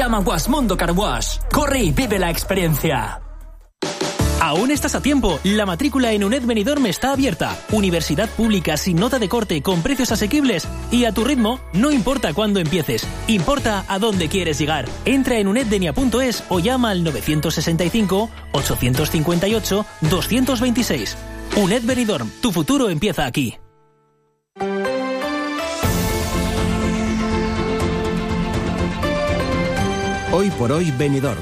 Llama a Guasmundo Car Wash. Corre y vive la experiencia. Aún estás a tiempo. La matrícula en UNED Benidorm está abierta. Universidad pública sin nota de corte, con precios asequibles y a tu ritmo. No importa cuándo empieces, importa a dónde quieres llegar. Entra en uneddenia.es o llama al 965 858 226. UNED Benidorm, tu futuro empieza aquí. Hoy por hoy Benidorm.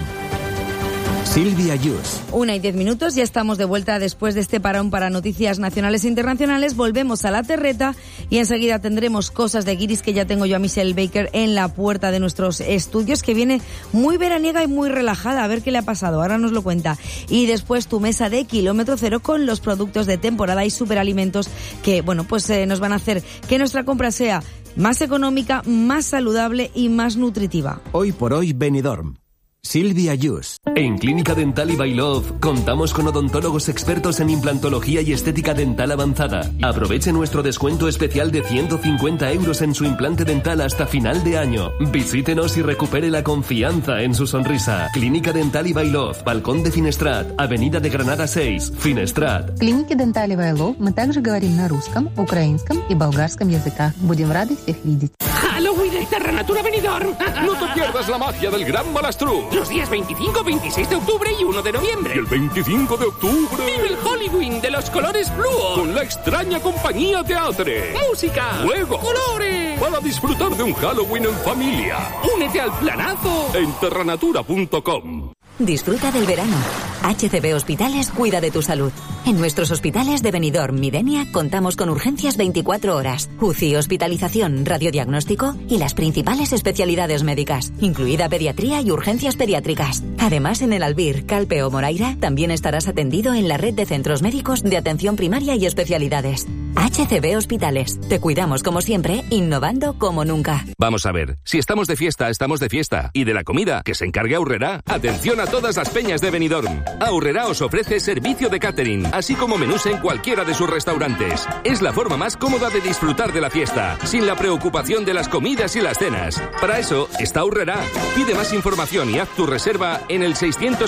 Silvia Yus. 1:10, ya estamos de vuelta después de este parón para noticias nacionales e internacionales. Volvemos a la terreta y enseguida tendremos cosas de guiris, que ya tengo yo a Michelle Baker en la puerta de nuestros estudios, que viene muy veraniega y muy relajada. A ver qué le ha pasado, ahora nos lo cuenta. Y después tu mesa de kilómetro cero con los productos de temporada y superalimentos que, nos van a hacer que nuestra compra sea más económica, más saludable y más nutritiva. Hoy por hoy Benidorm. Silvia Yus. En Clínica Dental y By Love contamos con odontólogos expertos en implantología y estética dental avanzada. Aproveche nuestro descuento especial de 150 € en su implante dental hasta final de año. Visítenos y recupere la confianza en su sonrisa. Clínica Dental y By Love, Balcón de Finestrat, Avenida de Granada 6, Finestrat. В клинике Dental и By Love мы также говорим на русском, украинском и болгарском языках. Будем рады всех видеть. Halloween en Terranatura Benidorm. No te pierdas la magia del Gran Malastrú. Los días 25, 26 de octubre y 1 de noviembre. Y el 25 de octubre... ¡Vive el Halloween de los colores fluo! Con la extraña compañía Teatre. ¡Música! ¡Juegos! ¡Colores! Para disfrutar de un Halloween en familia. ¡Únete al planazo! En terranatura.com. Disfruta del verano. HCB Hospitales cuida de tu salud. En nuestros hospitales de Benidorm y Denia contamos con urgencias 24 horas, UCI, hospitalización, radiodiagnóstico y las principales especialidades médicas, incluida pediatría y urgencias pediátricas. Además, en el Albir, Calpe o Moraira también estarás atendido en la red de centros médicos de atención primaria y especialidades. HCB Hospitales. Te cuidamos como siempre, innovando como nunca. Vamos a ver, si estamos de fiesta, estamos de fiesta. Y de la comida, que se encargue Aurrerá. Atención a todas las peñas de Benidorm. Aurrerá os ofrece servicio de catering, así como menús en cualquiera de sus restaurantes. Es la forma más cómoda de disfrutar de la fiesta, sin la preocupación de las comidas y las cenas. Para eso está Aurrerá. Pide más información y haz tu reserva en el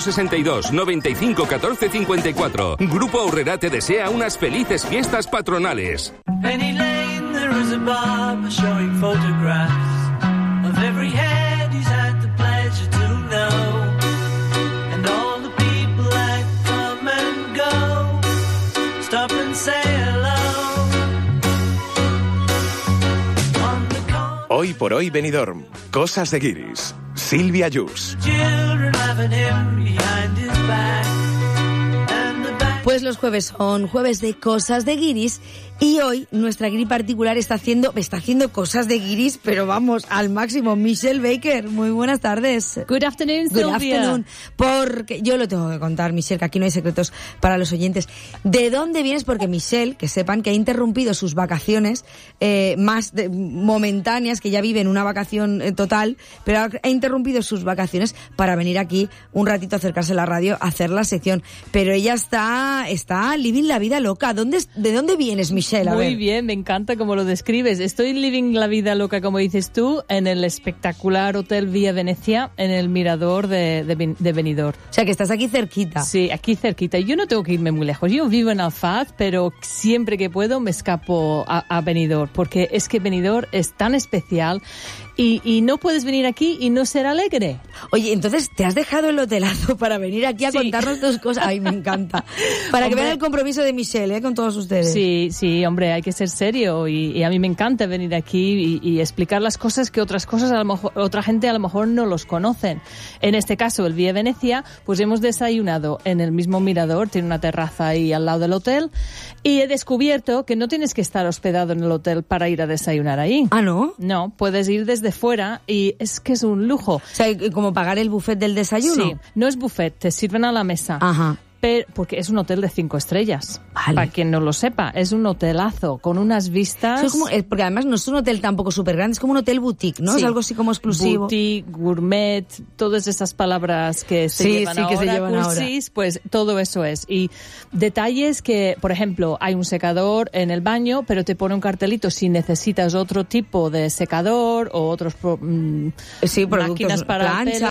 662 95 14 54. Grupo Aurrerá te desea unas felices fiestas patronales. Penny Lane, there is a barber showing photographs of every head he's had the pleasure to know, and all the people that come and go. Stop and say hello. Hoy por hoy Benidorm. Cosas de guiris. Silvia Yus. Children having him behind his back. Pues los jueves son jueves de cosas de guiris y hoy nuestra guiri particular está haciendo cosas de guiris, pero vamos, al máximo. Michelle Baker, muy buenas tardes. Good afternoon, Silvia. Good afternoon. Porque yo lo tengo que contar, Michelle, que aquí no hay secretos para los oyentes. ¿De dónde vienes? Porque Michelle, que sepan que ha interrumpido sus vacaciones momentáneas, que ya vive en una vacación total, pero ha interrumpido sus vacaciones para venir aquí un ratito a acercarse a la radio a hacer la sección. Pero ella está living la vida loca. ¿De dónde vienes, Michelle? A Muy ver. bien, me encanta cómo lo describes. Estoy living la vida loca, como dices tú, en el espectacular Hotel Vía Venecia, en el mirador de Benidorm. O sea, que estás aquí cerquita. Sí, aquí cerquita. Yo no tengo que irme muy lejos. Yo vivo en Alfaz, pero siempre que puedo me escapo a Benidorm, porque es que Benidorm es tan especial y no puedes venir aquí y no ser alegre. Oye, entonces, ¿te has dejado el hotelazo para venir aquí a contarnos tus cosas? Ay, me encanta. Para que vean el compromiso de Michelle, con todos ustedes. Sí, hombre, hay que ser serio y a mí me encanta venir aquí y explicar las cosas que otras cosas a lo mejor, otra gente a lo mejor no los conocen. En este caso, el Vía Venecia, pues hemos desayunado en el mismo mirador, tiene una terraza ahí al lado del hotel, y he descubierto que no tienes que estar hospedado en el hotel para ir a desayunar ahí. ¿Ah, no? No, puedes ir desde fuera y es que es un lujo. O sea, ¿como pagar el buffet del desayuno? Sí, no es buffet, te sirven a la mesa. Ajá. Porque es un hotel de 5 estrellas. Vale. Para quien no lo sepa, es un hotelazo con unas vistas. Es como, porque además no es un hotel tampoco súper grande, es como un hotel boutique, ¿no? Sí. Es algo así como exclusivo. Boutique, gourmet, todas esas palabras que se llevan ahora, cursis, pues todo eso es. Y detalles que, por ejemplo, hay un secador en el baño, pero te pone un cartelito si necesitas otro tipo de secador o otros máquinas para plancha,